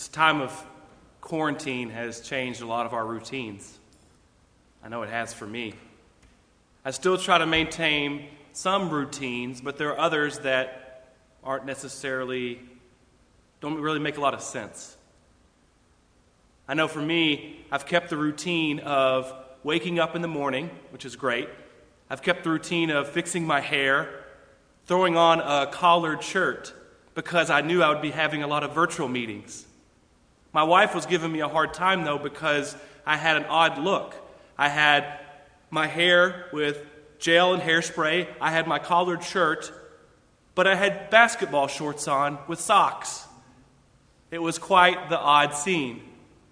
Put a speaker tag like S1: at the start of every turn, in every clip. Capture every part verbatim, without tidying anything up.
S1: This time of quarantine has changed a lot of our routines. I know it has for me. I still try to maintain some routines, but there are others that aren't necessarily, don't really make a lot of sense. I know for me, I've kept the routine of waking up in the morning, which is great. I've kept the routine of fixing my hair, throwing on a collared shirt, because I knew I would be having a lot of virtual meetings. My wife was giving me a hard time, though, because I had an odd look. I had my hair with gel and hairspray. I had my collared shirt, but I had basketball shorts on with socks. It was quite the odd scene.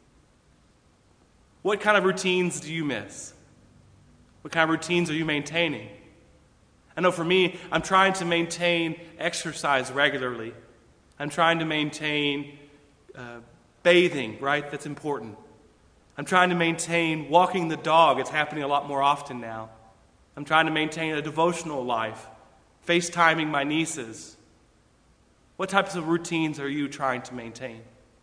S1: What kind of routines do you miss? What kind of routines are you maintaining? I know for me, I'm trying to maintain exercise regularly. I'm trying to maintain uh, bathing, right? That's important. I'm trying to maintain walking the dog. It's happening a lot more often now. I'm trying to maintain a devotional life, FaceTiming my nieces. What types of routines are you trying to maintain?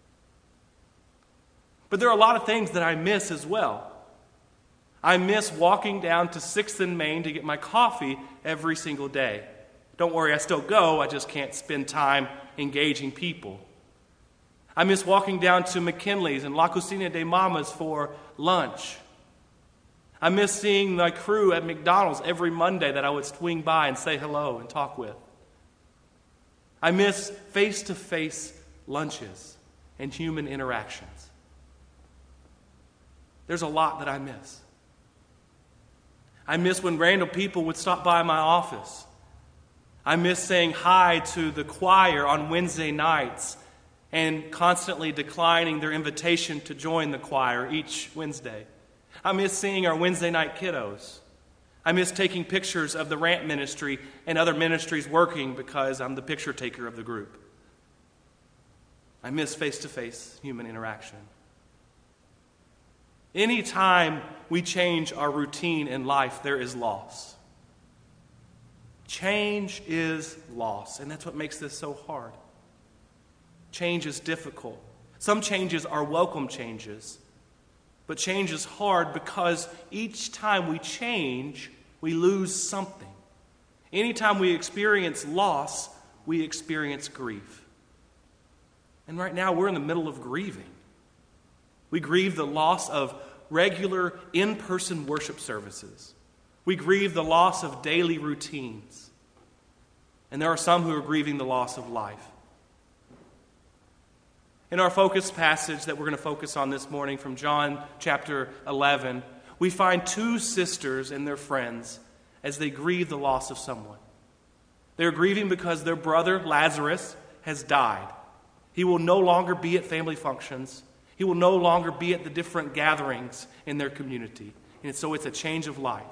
S1: But there are a lot of things that I miss as well. I miss walking down to sixth and Main to get my coffee every single day. Don't worry, I still go, I just can't spend time engaging people. I miss walking down to McKinley's and La Cocina de Mama's for lunch. I miss seeing my crew at McDonald's every Monday that I would swing by and say hello and talk with. I miss face-to-face lunches and human interactions. There's a lot that I miss. I miss when random people would stop by my office. I miss saying hi to the choir on Wednesday nights and constantly declining their invitation to join the choir each Wednesday. I miss seeing our Wednesday night kiddos. I miss taking pictures of the Ramp Ministry and other ministries working because I'm the picture taker of the group. I miss face-to-face human interaction. Anytime we change our routine in life, there is loss. Change is loss, and that's what makes this so hard. Change is difficult. Some changes are welcome changes, but change is hard because each time we change, we lose something. Anytime we experience loss, we experience grief. And right now, we're in the middle of grieving. We grieve the loss of regular in-person worship services. We grieve the loss of daily routines. And there are some who are grieving the loss of life. In our focus passage that we're going to focus on this morning from John chapter eleven, we find two sisters and their friends as they grieve the loss of someone. They're grieving because their brother Lazarus has died. He will no longer be at family functions. He will no longer be at the different gatherings in their community. And so it's a change of life.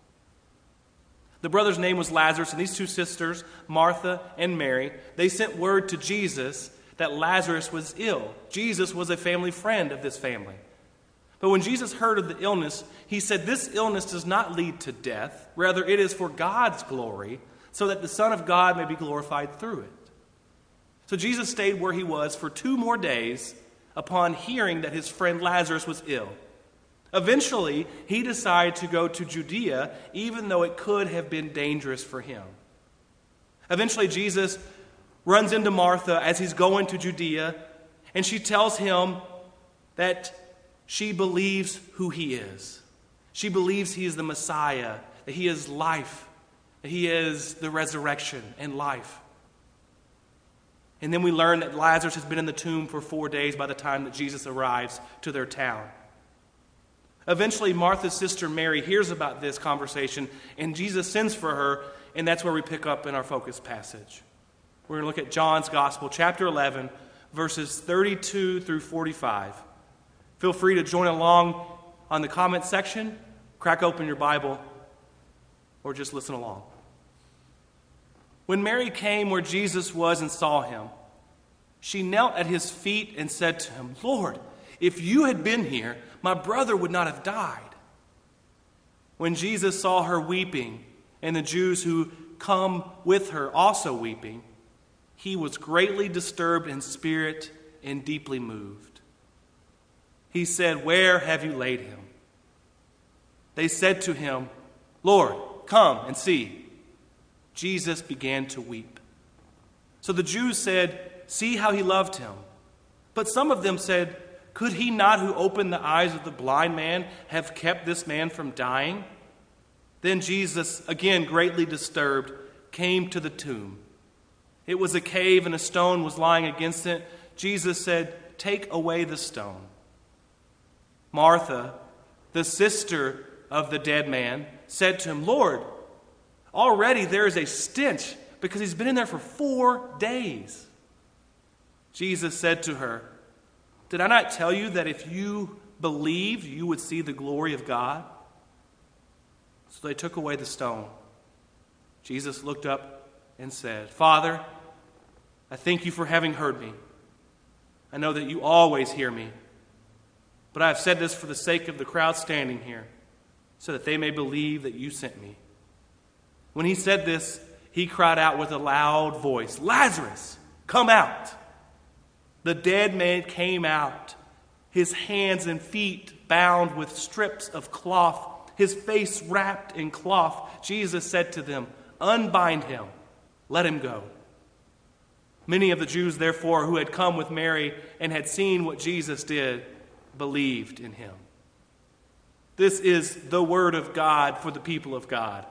S1: The brother's name was Lazarus, and these two sisters, Martha and Mary, they sent word to Jesus that Lazarus was ill. Jesus was a family friend of this family. But when Jesus heard of the illness, he said, "This illness does not lead to death. Rather, it is for God's glory, so that the Son of God may be glorified through it." So Jesus stayed where he was for two more days upon hearing that his friend Lazarus was ill. Eventually, he decided to go to Judea, even though it could have been dangerous for him. Eventually, Jesus runs into Martha as he's going to Judea, and she tells him that she believes who he is. She believes he is the Messiah, that he is life, that he is the resurrection and life. And then we learn that Lazarus has been in the tomb for four days by the time that Jesus arrives to their town. Eventually, Martha's sister Mary hears about this conversation, and Jesus sends for her, and that's where we pick up in our focus passage. We're going to look at John's Gospel, chapter eleven, verses thirty-two through forty-five. Feel free to join along on the comment section, crack open your Bible, or just listen along. When Mary came where Jesus was and saw him, she knelt at his feet and said to him, "Lord, if you had been here, my brother would not have died." When Jesus saw her weeping, and the Jews who come with her also weeping, he was greatly disturbed in spirit and deeply moved. He said, "Where have you laid him?" They said to him, "Lord, come and see." Jesus began to weep. So the Jews said, "See how he loved him." But some of them said, "Could he not who opened the eyes of the blind man have kept this man from dying?" Then Jesus, again greatly disturbed, came to the tomb. It was a cave and a stone was lying against it. Jesus said, "Take away the stone." Martha, the sister of the dead man, said to him, "Lord, already there is a stench because he's been in there for four days." Jesus said to her, "Did I not tell you that if you believed, you would see the glory of God?" So they took away the stone. Jesus looked up and said, "Father, I thank you for having heard me. I know that you always hear me. But I have said this for the sake of the crowd standing here, so that they may believe that you sent me." When he said this, he cried out with a loud voice, "Lazarus, come out!" The dead man came out, his hands and feet bound with strips of cloth, his face wrapped in cloth. Jesus said to them, "Unbind him, let him go." Many of the Jews, therefore, who had come with Mary and had seen what Jesus did, believed in him. This is the word of God for the people of God.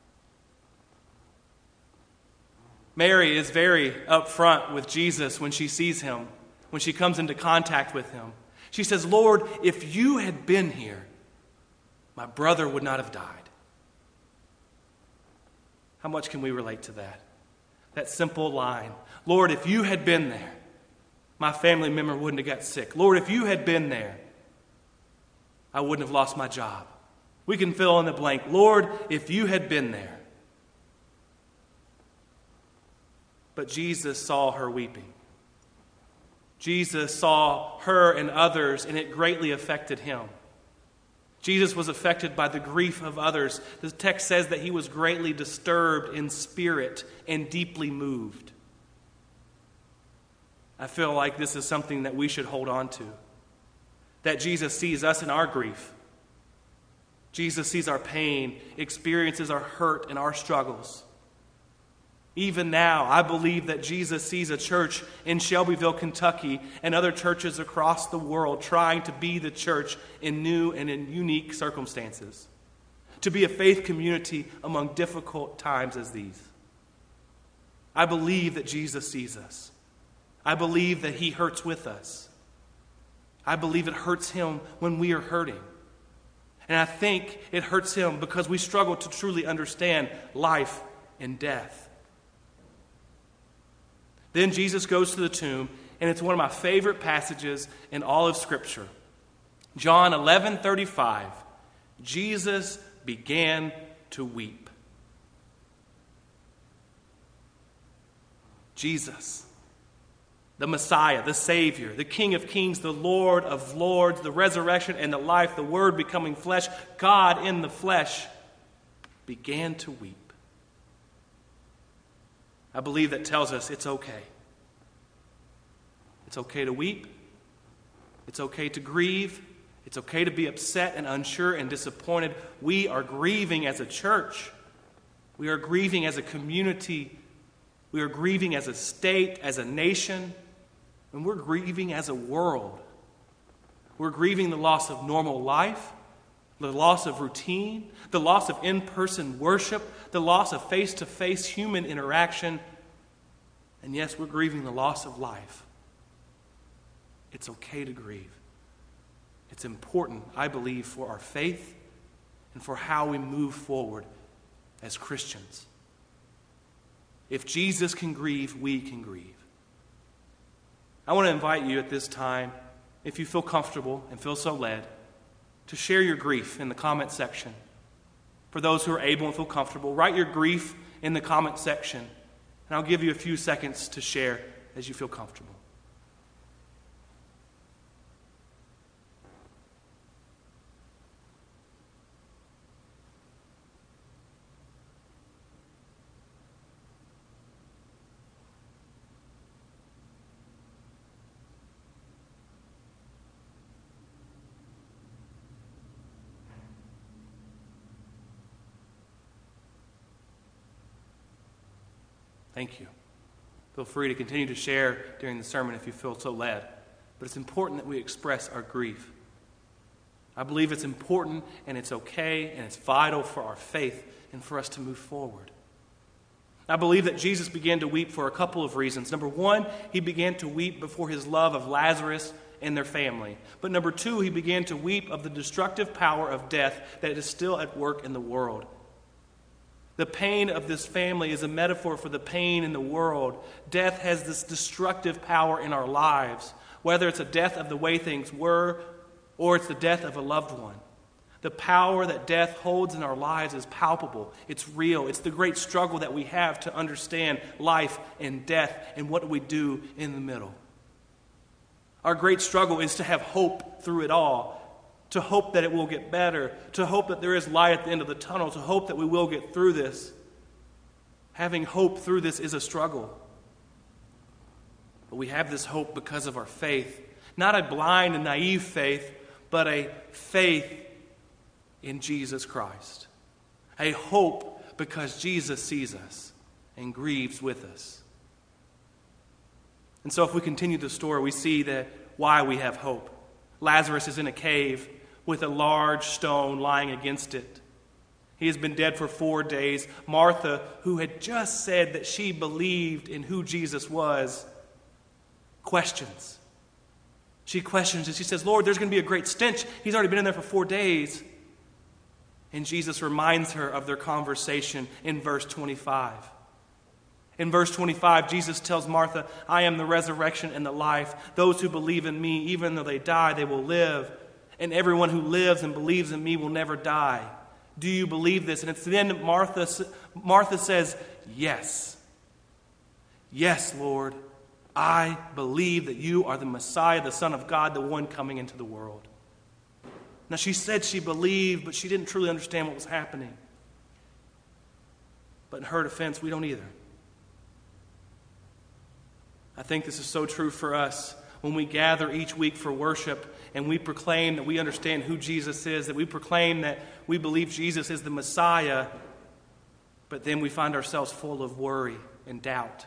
S1: Mary is very upfront with Jesus when she sees him, when she comes into contact with him. She says, "Lord, if you had been here, my brother would not have died." How much can we relate to that? That simple line, "Lord, if you had been there, my family member wouldn't have got sick. Lord, if you had been there, I wouldn't have lost my job." We can fill in the blank. Lord, if you had been there. But Jesus saw her weeping. Jesus saw her and others, and it greatly affected him. Jesus was affected by the grief of others. The text says that he was greatly disturbed in spirit and deeply moved. I feel like this is something that we should hold on to. That Jesus sees us in our grief. Jesus sees our pain, experiences our hurt and our struggles. Even now, I believe that Jesus sees a church in Shelbyville, Kentucky, and other churches across the world trying to be the church in new and in unique circumstances, to be a faith community among difficult times as these. I believe that Jesus sees us. I believe that he hurts with us. I believe it hurts him when we are hurting. And I think it hurts him because we struggle to truly understand life and death. Then Jesus goes to the tomb, and it's one of my favorite passages in all of Scripture. John eleven thirty-five. Jesus began to weep. Jesus, the Messiah, the Savior, the King of Kings, the Lord of Lords, the resurrection and the life, the Word becoming flesh, God in the flesh, began to weep. I believe that tells us it's okay. It's okay to weep. It's okay to grieve. It's okay to be upset and unsure and disappointed. We are grieving as a church. We are grieving as a community. We are grieving as a state, as a nation. And we're grieving as a world. We're grieving the loss of normal life, the loss of routine, the loss of in-person worship, the loss of face-to-face human interaction. And yes, we're grieving the loss of life. It's okay to grieve. It's important, I believe, for our faith and for how we move forward as Christians. If Jesus can grieve, we can grieve. I want to invite you at this time, if you feel comfortable and feel so led, to share your grief in the comment section. For those who are able and feel comfortable, write your grief in the comment section, and I'll give you a few seconds to share as you feel comfortable. Thank you. Feel free to continue to share during the sermon if you feel so led. But it's important that we express our grief. I believe it's important and it's okay and it's vital for our faith and for us to move forward. I believe that Jesus began to weep for a couple of reasons. Number one, he began to weep before his love of Lazarus and their family. But number two, he began to weep of the destructive power of death that is still at work in the world. The pain of this family is a metaphor for the pain in the world. Death has this destructive power in our lives, whether it's a death of the way things were or it's the death of a loved one. The power that death holds in our lives is palpable. It's real. It's the great struggle that we have to understand life and death and what do we do in the middle. Our great struggle is to have hope through it all, to hope that it will get better, to hope that there is light at the end of the tunnel, to hope that we will get through this. Having hope through this is a struggle. But we have this hope because of our faith. Not a blind and naive faith, but a faith in Jesus Christ. A hope because Jesus sees us and grieves with us. And so if we continue the story, we see that why we have hope. Lazarus is in a cave with a large stone lying against it. He has been dead for four days. Martha, who had just said that she believed in who Jesus was, questions. She questions and she says, Lord, there's going to be a great stench. He's already been in there for four days. And Jesus reminds her of their conversation in verse twenty-five. In verse twenty-five, Jesus tells Martha, I am the resurrection and the life. Those who believe in me, even though they die, they will live. And everyone who lives and believes in me will never die. Do you believe this? And it's then Martha, Martha says, yes. Yes, Lord, I believe that you are the Messiah, the Son of God, the one coming into the world. Now, she said she believed, but she didn't truly understand what was happening. But in her defense, we don't either. I think this is so true for us when we gather each week for worship and we proclaim that we understand who Jesus is, that we proclaim that we believe Jesus is the Messiah, but then we find ourselves full of worry and doubt.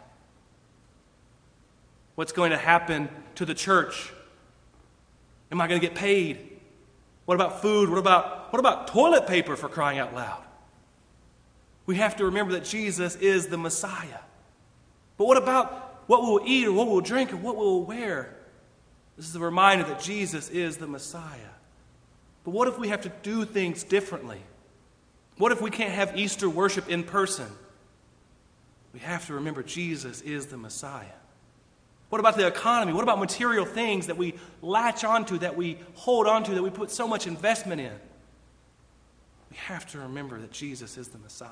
S1: What's going to happen to the church? Am I going to get paid? What about food? What about, what about toilet paper, for crying out loud? We have to remember that Jesus is the Messiah. But what about what we'll eat or what we'll drink or what we'll wear? This is a reminder that Jesus is the Messiah. But what if we have to do things differently? What if we can't have Easter worship in person? We have to remember Jesus is the Messiah. What about the economy? What about material things that we latch onto, that we hold onto, that we put so much investment in? We have to remember that Jesus is the Messiah.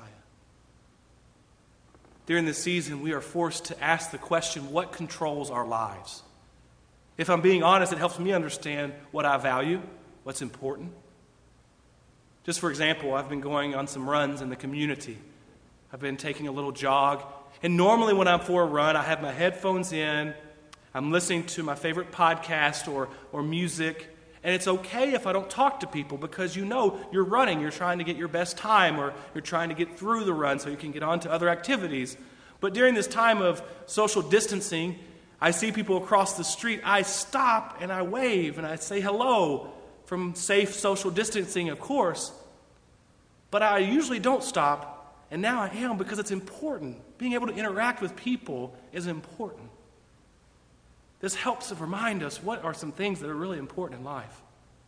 S1: During this season, we are forced to ask the question, what controls our lives? If I'm being honest, it helps me understand what I value, what's important. Just for example, I've been going on some runs in the community. I've been taking a little jog. And normally when I'm for a run, I have my headphones in, I'm listening to my favorite podcast or, or music, and it's okay if I don't talk to people because you know you're running, you're trying to get your best time, or you're trying to get through the run so you can get on to other activities. But during this time of social distancing, I see people across the street, I stop and I wave and I say hello from safe social distancing, of course. But I usually don't stop, and now I am because it's important. Being able to interact with people is important. This helps to remind us what are some things that are really important in life.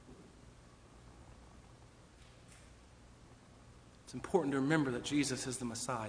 S1: It's important to remember that Jesus is the Messiah.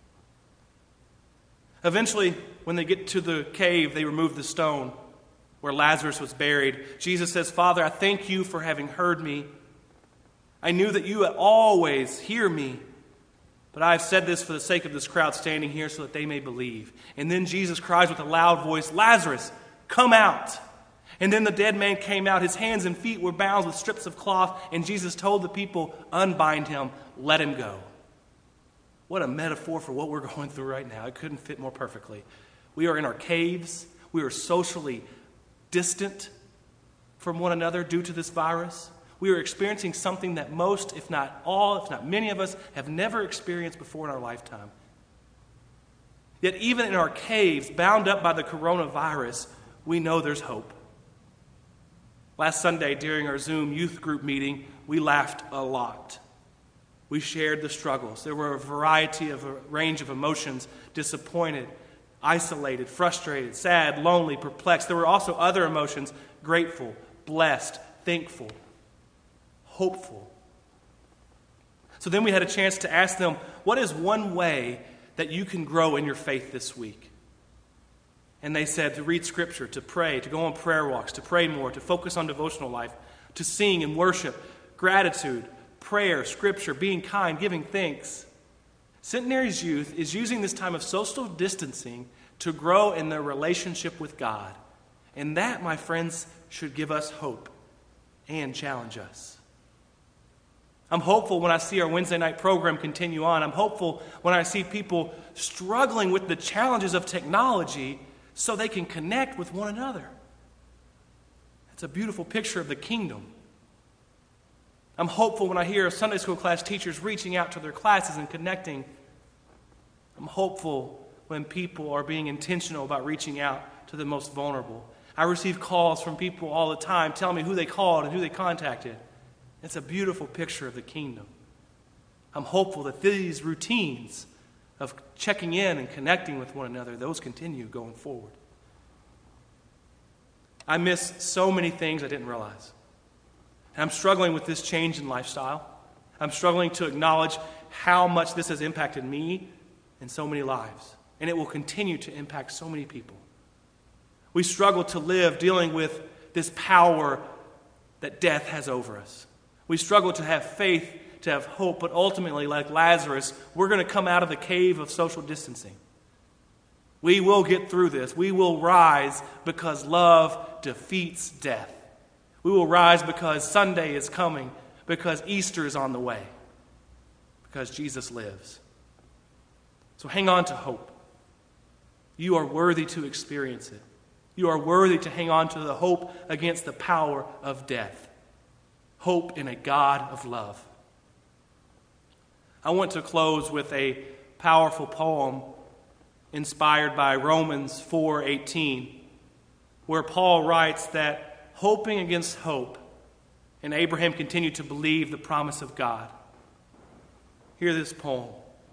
S1: Eventually, when they get to the cave, they remove the stone where Lazarus was buried. Jesus says, Father, I thank you for having heard me. I knew that you always hear me. But I have said this for the sake of this crowd standing here so that they may believe. And then Jesus cries with a loud voice, Lazarus, come out. And then the dead man came out. His hands and feet were bound with strips of cloth. And Jesus told the people, unbind him, let him go. What a metaphor for what we're going through right now. It couldn't fit more perfectly. We are in our caves. We are socially distant from one another due to this virus. We are experiencing something that most, if not all, if not many of us, have never experienced before in our lifetime. Yet even in our caves, bound up by the coronavirus, we know there's hope. Last Sunday, during our Zoom youth group meeting, we laughed a lot. We shared the struggles. There were a variety of a range of emotions: disappointed, isolated, frustrated, sad, lonely, perplexed. There were also other emotions: grateful, blessed, thankful, hopeful. So then we had a chance to ask them, what is one way that you can grow in your faith this week? And they said to read Scripture, to pray, to go on prayer walks, to pray more, to focus on devotional life, to sing and worship, gratitude, prayer, Scripture, being kind, giving thanks. Centenary's youth is using this time of social distancing to grow in their relationship with God. And that, my friends, should give us hope and challenge us. I'm hopeful when I see our Wednesday night program continue on. I'm hopeful when I see people struggling with the challenges of technology so they can connect with one another. It's a beautiful picture of the kingdom. I'm hopeful when I hear Sunday school class teachers reaching out to their classes and connecting. I'm hopeful when people are being intentional about reaching out to the most vulnerable. I receive calls from people all the time telling me who they called and who they contacted. It's a beautiful picture of the kingdom. I'm hopeful that these routines of checking in and connecting with one another, those continue going forward. I miss so many things I didn't realize. And I'm struggling with this change in lifestyle. I'm struggling to acknowledge how much this has impacted me and so many lives. And it will continue to impact so many people. We struggle to live dealing with this power that death has over us. We struggle to have faith, to have hope, but ultimately, like Lazarus, we're going to come out of the cave of social distancing. We will get through this. We will rise because love defeats death. We will rise because Sunday is coming, because Easter is on the way, because Jesus lives. So hang on to hope. You are worthy to experience it. You are worthy to hang on to the hope against the power of death. Hope in a God of love. I want to close with a powerful poem inspired by Romans four eighteen, where Paul writes that hoping against hope, and Abraham continued to believe the promise of God. Hear this poem.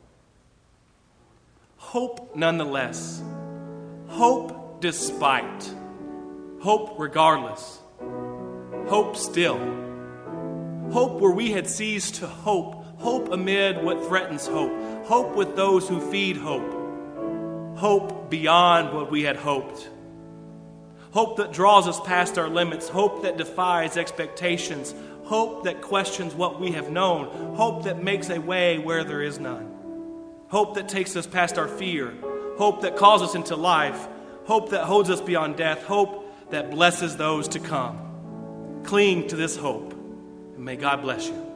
S1: Hope nonetheless. Hope despite. Hope regardless. Hope still. Hope where we had ceased to hope. Hope amid what threatens hope. Hope with those who feed hope. Hope beyond what we had hoped. Hope that draws us past our limits. Hope that defies expectations. Hope that questions what we have known. Hope that makes a way where there is none. Hope that takes us past our fear. Hope that calls us into life. Hope that holds us beyond death. Hope that blesses those to come. Cling to this hope. And may God bless you.